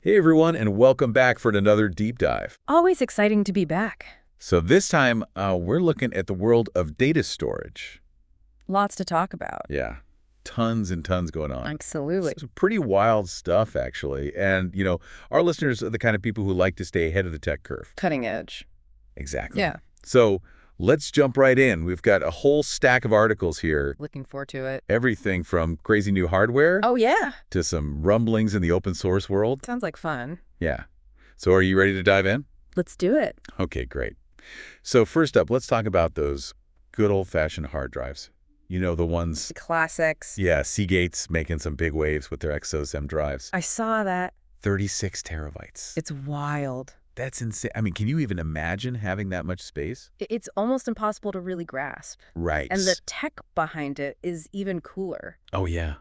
Hey everyone, and welcome back for another deep dive. Always exciting to be back. So this time, we're looking at the world of data storage. Lots to talk about. Yeah, tons and tons going on. Absolutely. Some pretty wild stuff, actually. And, our listeners are the kind of people who like to stay ahead of the tech curve. Cutting edge. Exactly. Yeah. So let's jump right in. We've got a whole stack of articles here. Looking forward to it. Everything from crazy new hardware Oh, yeah. to some rumblings in the open source world. Sounds like fun. Yeah. So are you ready to dive in? Let's do it. Okay, great. So first up, let's talk about those good old-fashioned hard drives. You know, the ones, Classics. yeah, Seagate's making some big waves with their Exos-M drives. I saw that. 36 terabytes. It's wild. That's insane. I mean, can you even imagine having that much space? It's almost impossible to really grasp. Right. And the tech behind it is even cooler. Oh, yeah.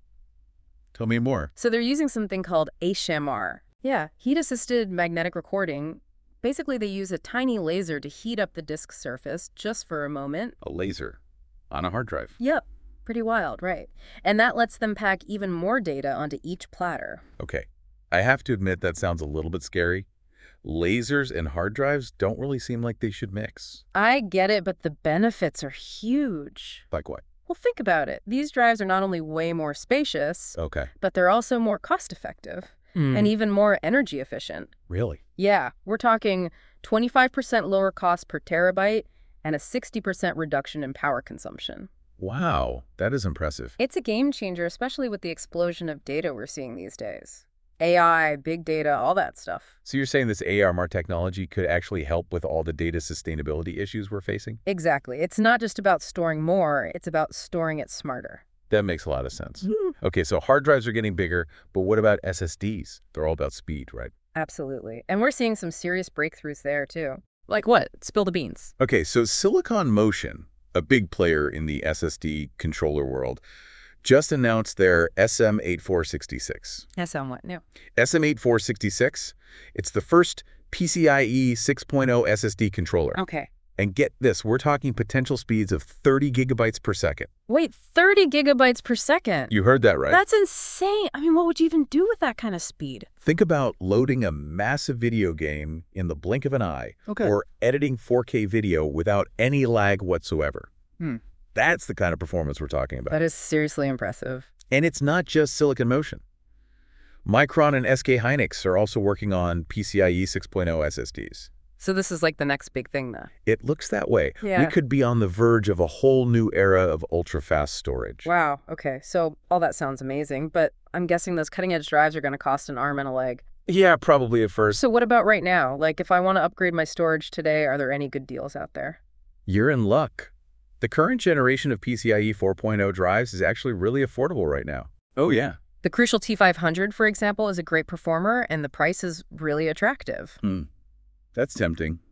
Tell me more. So they're using something called HMR. Yeah, heat-assisted magnetic recording. Basically, they use a tiny laser to heat up the disk surface just for a moment. A laser on a hard drive. Yep. Pretty wild, right? And that lets them pack even more data onto each platter. Okay. I have to admit that sounds a little bit scary. Lasers and hard drives don't really seem like they should mix. I get it, but the benefits are huge. Like what? Well, think about it. These drives are not only way more spacious, Okay. but they're also more cost-effective and even more energy efficient. Really? Yeah, we're talking 25% lower cost per terabyte and a 60% reduction in power consumption. Wow, that is impressive. It's a game changer, especially with the explosion of data we're seeing these days. AI, big data, all that stuff. So you're saying this ARMR technology could actually help with all the data sustainability issues we're facing? Exactly. It's not just about storing more, it's about storing it smarter. That makes a lot of sense. Okay, so hard drives are getting bigger, but what about SSDs? They're all about speed, right? Absolutely. And we're seeing some serious breakthroughs there, too. Like what? Spill the beans. Okay, so Silicon Motion, a big player in the SSD controller world, just announced their SM8466. SM what? No. SM8466, it's the first PCIe 6.0 SSD controller. Okay. And get this, we're talking potential speeds of 30 gigabytes per second. Wait, 30 gigabytes per second? You heard that right. That's insane. I mean, what would you even do with that kind of speed? Think about loading a massive video game in the blink of an eye, Okay. or editing 4K video without any lag whatsoever. That's the kind of performance we're talking about. That is seriously impressive. And it's not just Silicon Motion. Micron and SK Hynix are also working on PCIe 6.0 SSDs. So this is like the next big thing, though. It looks that way. Yeah. We could be on the verge of a whole new era of ultra-fast storage. Wow. Okay. So all that sounds amazing, but I'm guessing those cutting-edge drives are going to cost an arm and a leg. Yeah, probably at first. So what about right now? Like, if I want to upgrade my storage today, are there any good deals out there? You're in luck. The current generation of PCIe 4.0 drives is actually really affordable right now. Oh, yeah. The Crucial T500, for example, is a great performer, and the price is really attractive. That's tempting.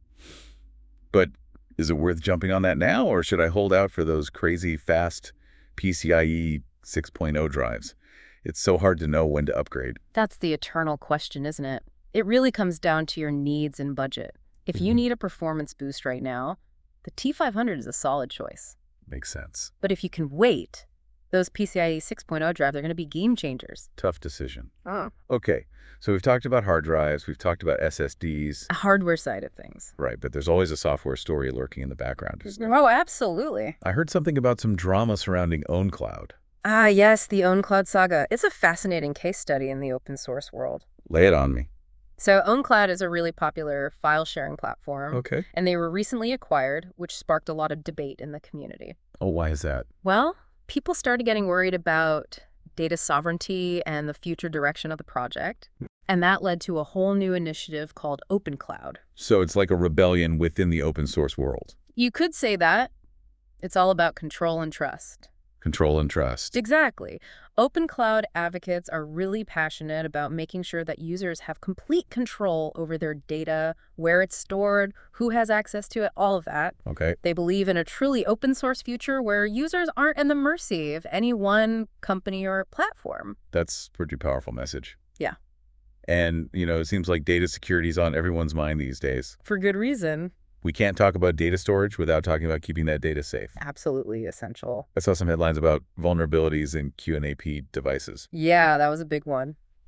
But is it worth jumping on that now, or should I hold out for those crazy fast PCIe 6.0 drives? It's so hard to know when to upgrade. That's the eternal question, isn't it? It really comes down to your needs and budget. If you need a performance boost right now, the T500 is a solid choice. Makes sense. But if you can wait, those PCIe 6.0 drives are going to be game changers. Tough decision. Oh. Okay, so we've talked about hard drives, we've talked about SSDs. A hardware side of things. Right, but there's always a software story lurking in the background. Oh, absolutely. I heard something about some drama surrounding OwnCloud. Ah, yes, the OwnCloud saga. It's a fascinating case study in the open source world. Lay it on me. So OwnCloud is a really popular file sharing platform. Okay. And they were recently acquired, which sparked a lot of debate in the community. Oh, why is that? Well, people started getting worried about data sovereignty and the future direction of the project. And that led to a whole new initiative called OpenCloud. So it's like a rebellion within the open source world. You could say that. It's all about control and trust. Control and trust. Exactly. OpenCloud advocates are really passionate about making sure that users have complete control over their data, where it's stored, who has access to it, all of that. Okay. They believe in a truly open source future where users aren't in the mercy of any one company or platform. That's a pretty powerful message. Yeah. And, it seems like data security is on everyone's mind these days. For good reason. We can't talk about data storage without talking about keeping that data safe. Absolutely essential. I saw some headlines about vulnerabilities in QNAP devices. Yeah, that was a big one.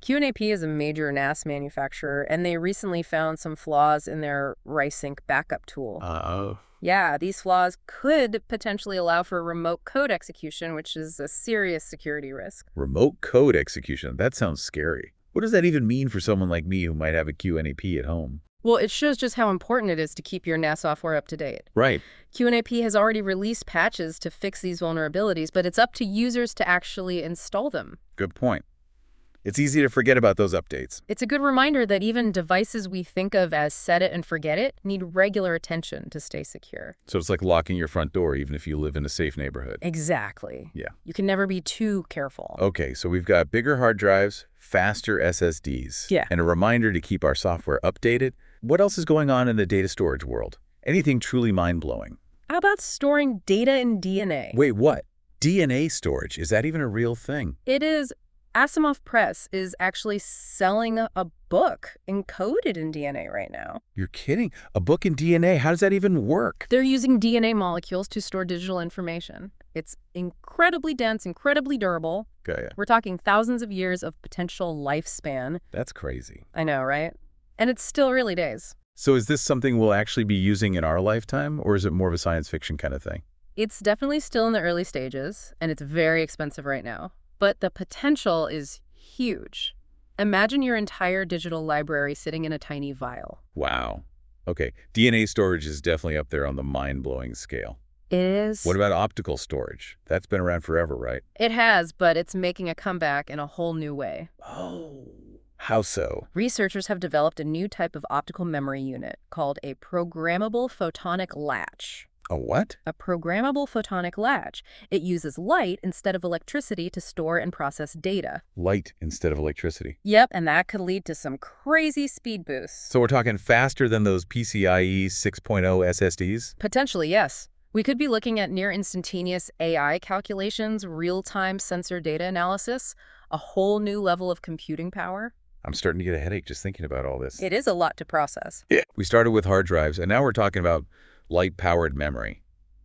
QNAP is a major NAS manufacturer, and they recently found some flaws in their RiceSync backup tool. Oh. Yeah, these flaws could potentially allow for remote code execution, which is a serious security risk. Remote code execution. That sounds scary. What does that even mean for someone like me who might have a QNAP at home? Well, it shows just how important it is to keep your NAS software up to date. Right. QNAP has already released patches to fix these vulnerabilities, but it's up to users to actually install them. Good point. It's easy to forget about those updates. It's a good reminder that even devices we think of as set it and forget it need regular attention to stay secure. So it's like locking your front door even if you live in a safe neighborhood. Exactly. Yeah. You can never be too careful. Okay, so we've got bigger hard drives, faster SSDs, Yeah. and a reminder to keep our software updated. What else is going on in the data storage world? Anything truly mind-blowing? How about storing data in DNA? Wait, what? DNA storage, is that even a real thing? It is. Asimov Press is actually selling a book encoded in DNA right now. You're kidding? A book in DNA, how does that even work? They're using DNA molecules to store digital information. It's incredibly dense, incredibly durable. Okay, We're talking thousands of years of potential lifespan. that's crazy. I know, right? And it's still early days. So is this something we'll actually be using in our lifetime, or is it more of a science fiction kind of thing? It's definitely still in the early stages, and it's very expensive right now. But the potential is huge. Imagine your entire digital library sitting in a tiny vial. Wow. Okay, DNA storage is definitely up there on the mind-blowing scale. It is. What about optical storage? That's been around forever, right? It has, but it's making a comeback in a whole new way. Oh. How so? Researchers have developed a new type of optical memory unit called a programmable photonic latch. A what? A programmable photonic latch. It uses light instead of electricity to store and process data. Light instead of electricity. Yep, and that could lead to some crazy speed boosts. So we're talking faster than those PCIe 6.0 SSDs? Potentially, yes. We could be looking at near instantaneous AI calculations, real-time sensor data analysis, a whole new level of computing power. I'm starting to get a headache just thinking about all this. It is a lot to process. Yeah. We started with hard drives, and now we're talking about light-powered memory.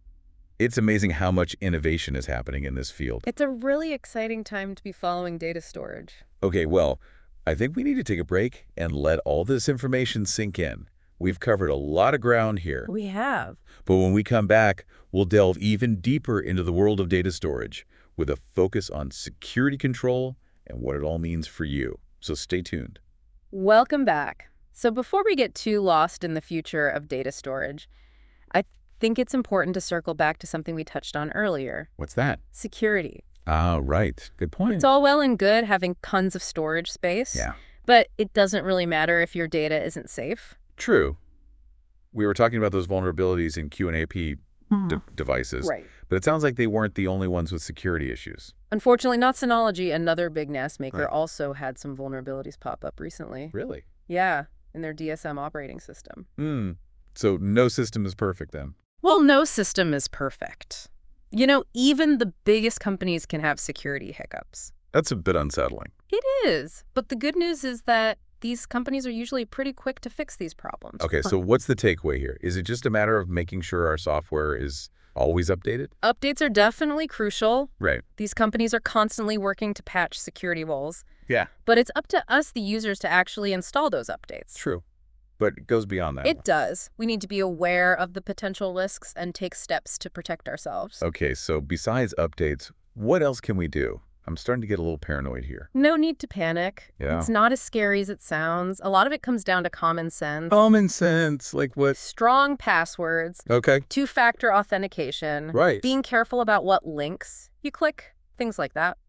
It's amazing how much innovation is happening in this field. It's a really exciting time to be following data storage. Okay, well, I think we need to take a break and let all this information sink in. We've covered a lot of ground here. We have. But when we come back, we'll delve even deeper into the world of data storage with a focus on security control and what it all means for you. So stay tuned. Welcome back. So before we get too lost in the future of data storage, I think it's important to circle back to something we touched on earlier. What's that? Security. Ah, right. Good point. It's all well and good having tons of storage space. Yeah. But it doesn't really matter if your data isn't safe. True. We were talking about those vulnerabilities in QNAP devices, Right. but it sounds like they weren't the only ones with security issues. Unfortunately, not Synology, another big NAS maker, Right. also had some vulnerabilities pop up recently. Really? Yeah, in their DSM operating system. So no system is perfect then? Well, no system is perfect. You know, even the biggest companies can have security hiccups. That's a bit unsettling. It is. But the good news is that these companies are usually pretty quick to fix these problems. Okay, so what's the takeaway here? Is it just a matter of making sure our software is always updated? Updates are definitely crucial. Right. These companies are constantly working to patch security holes. Yeah. But it's up to us, the users, to actually install those updates. True. But it goes beyond that. It does. We need to be aware of the potential risks and take steps to protect ourselves. Okay, so besides updates, what else can we do? I'm starting to get a little paranoid here. No need to panic. Yeah. It's not as scary as it sounds. A lot of it comes down to common sense. Common sense, like what? Strong passwords, Okay. two-factor authentication, Right. being careful about what links you click, things like that.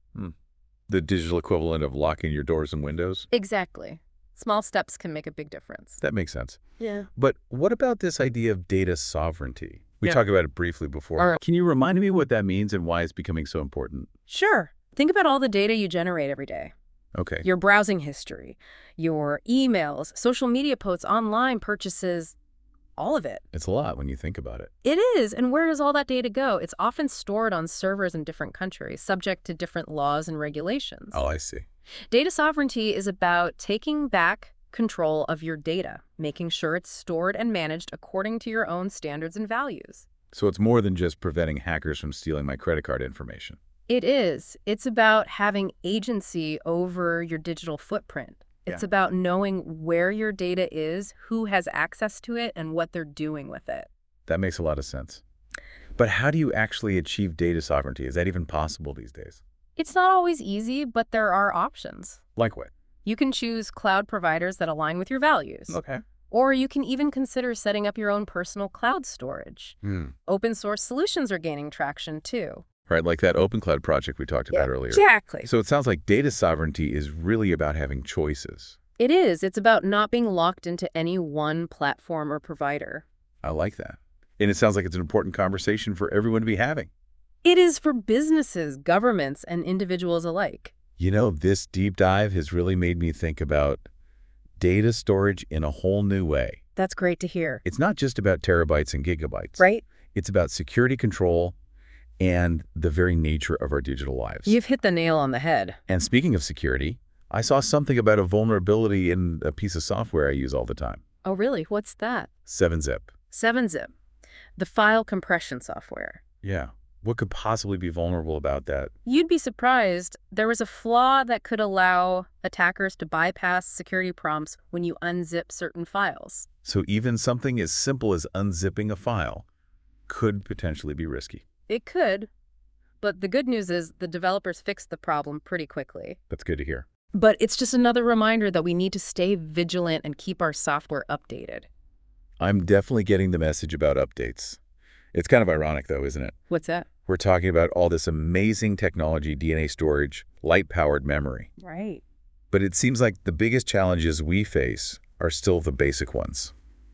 The digital equivalent of locking your doors and windows? Exactly. Small steps can make a big difference. That makes sense. Yeah. But what about this idea of data sovereignty? We Yeah. talked about it briefly before. All right. Can you remind me what that means and why it's becoming so important? Sure. Think about all the data you generate every day. Okay. Your browsing history, your emails, social media posts, online purchases, all of it. It's a lot when you think about it. It is. And where does all that data go? It's often stored on servers in different countries, subject to different laws and regulations. Oh, I see. Data sovereignty is about taking back control of your data, making sure it's stored and managed according to your own standards and values. So it's more than just preventing hackers from stealing my credit card information. It is. It's about having agency over your digital footprint. It's Yeah. about knowing where your data is, who has access to it, and what they're doing with it. That makes a lot of sense. But how do you actually achieve data sovereignty? Is that even possible these days? It's not always easy, but there are options. Like what? You can choose cloud providers that align with your values. Okay. Or you can even consider setting up your own personal cloud storage. Open source solutions are gaining traction too. Right, like that OpenCloud project we talked about earlier. Exactly. So it sounds like data sovereignty is really about having choices. It is. It's about not being locked into any one platform or provider. I like that. And it sounds like it's an important conversation for everyone to be having. It is for businesses, governments, and individuals alike. You know, this deep dive has really made me think about data storage in a whole new way. That's great to hear. It's not just about terabytes and gigabytes. Right? It's about security control and the very nature of our digital lives. You've hit the nail on the head. And speaking of security, I saw something about a vulnerability in a piece of software I use all the time. Oh, really? What's that? 7-Zip. 7-Zip, the file compression software. Yeah. What could possibly be vulnerable about that? You'd be surprised. There was a flaw that could allow attackers to bypass security prompts when you unzip certain files. So even something as simple as unzipping a file could potentially be risky. It could, but the good news is the developers fixed the problem pretty quickly. That's good to hear. But it's just another reminder that we need to stay vigilant and keep our software updated. I'm definitely getting the message about updates. It's kind of ironic, though, isn't it? What's that? We're talking about all this amazing technology, DNA storage, light-powered memory. Right. But it seems like the biggest challenges we face are still the basic ones.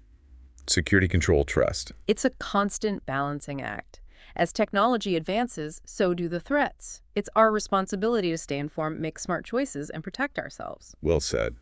Security control, trust. It's a constant balancing act. As technology advances, so do the threats. It's our responsibility to stay informed, make smart choices, and protect ourselves. Well said.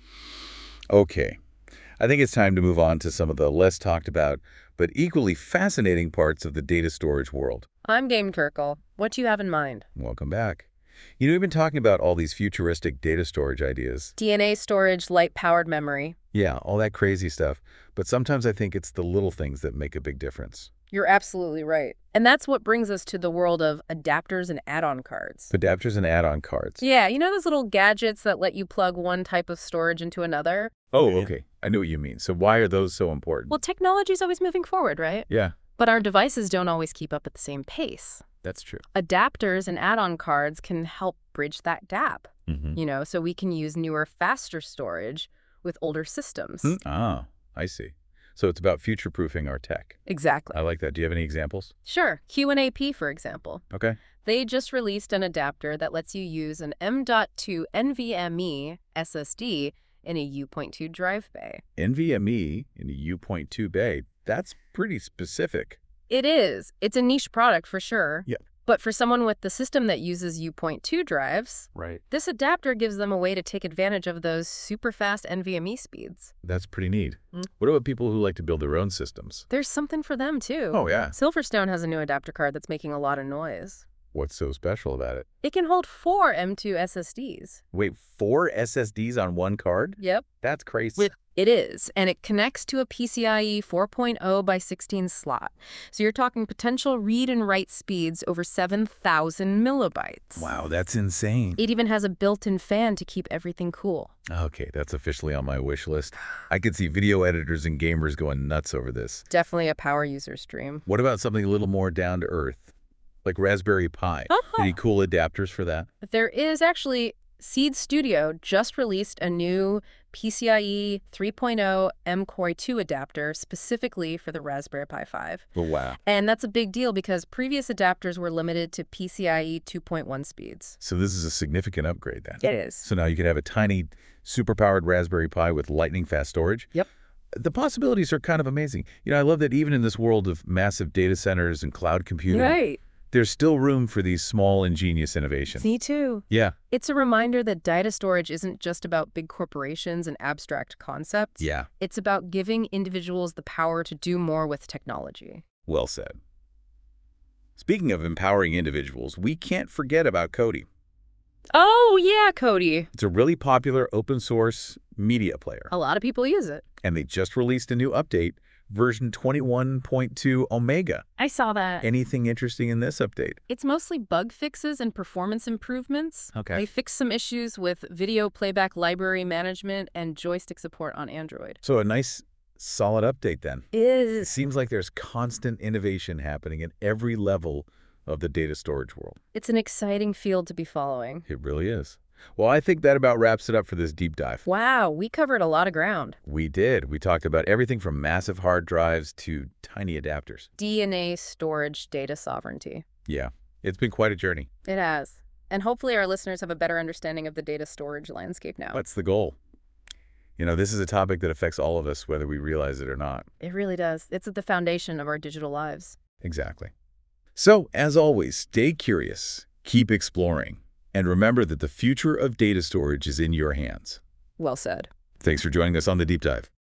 Okay. I think it's time to move on to some of the less talked about, but equally fascinating parts of the data storage world. I'm Game Turkle. What do you have in mind? Welcome back. You know, we've been talking about all these futuristic data storage ideas. DNA storage, light-powered memory. Yeah, all that crazy stuff. But sometimes I think it's the little things that make a big difference. You're absolutely right. And that's what brings us to the world of adapters and add-on cards. Adapters and add-on cards. Yeah, you know those little gadgets that let you plug one type of storage into another? Oh, okay. I know what you mean. So why are those so important? Well, technology's always moving forward, right? Yeah, But our devices don't always keep up at the same pace. that's true. Adapters and add-on cards can help bridge that gap, Mm-hmm. so we can use newer, faster storage with older systems. Ah, I see. So it's about future-proofing our tech. Exactly. I like that. Do you have any examples? Sure. QNAP, for example. Okay. They just released an adapter that lets you use an M.2 NVMe SSD in a U.2 drive bay. NVMe in a U.2 bay. That's pretty specific. It is. It's a niche product for sure. Yeah. But for someone with the system that uses U.2 drives, Right. this adapter gives them a way to take advantage of those super fast NVMe speeds. That's pretty neat. Mm. What about people who like to build their own systems? There's something for them, too. Oh, yeah. Silverstone has a new adapter card that's making a lot of noise. What's so special about it? It can hold 4 M.2 SSDs. Wait, 4 SSDs on one card? Yep. That's crazy. It is, and it connects to a PCIe 4.0 by 16 slot. So you're talking potential read and write speeds over 7,000 millibytes. Wow, that's insane. It even has a built-in fan to keep everything cool. Okay, that's officially on my wish list. I could see video editors and gamers going nuts over this. Definitely a power user's dream. What about something a little more down to earth? Like Raspberry Pi. Any cool adapters for that? There is actually Seed Studio just released a new PCIe 3.0 MCOI-2 adapter specifically for the Raspberry Pi 5. Oh, wow. And that's a big deal because previous adapters were limited to PCIe 2.1 speeds. So this is a significant upgrade then. It is. So now you could have a tiny, super-powered Raspberry Pi with lightning-fast storage. Yep. The possibilities are kind of amazing. You know, I love that even in this world of massive data centers and cloud computing, Right. there's still room for these small, ingenious innovations. Me too. Yeah. It's a reminder that data storage isn't just about big corporations and abstract concepts. Yeah. It's about giving individuals the power to do more with technology. Well said. Speaking of empowering individuals, we can't forget about Kodi. Oh, yeah, Kodi. It's a really popular open source media player. A lot of people use it. And they just released a new update version 21.2 Omega. I saw that. Anything interesting in this update? It's mostly bug fixes and performance improvements. Okay. They fixed some issues with video playback library management and joystick support on Android. So a nice, solid update then. It Is seems like there's constant innovation happening at every level of the data storage world. It's an exciting field to be following. It really is. Well, I think that about wraps it up for this deep dive. Wow, we covered a lot of ground. We did. We talked about everything from massive hard drives to tiny adapters. DNA storage data sovereignty. Yeah, it's been quite a journey. It has. And hopefully our listeners have a better understanding of the data storage landscape now. What's the goal? You know, this is a topic that affects all of us, whether we realize it or not. It really does. It's at the foundation of our digital lives. Exactly. So, as always, stay curious, keep exploring, and remember that the future of data storage is in your hands. Well said. Thanks for joining us on The Deep Dive.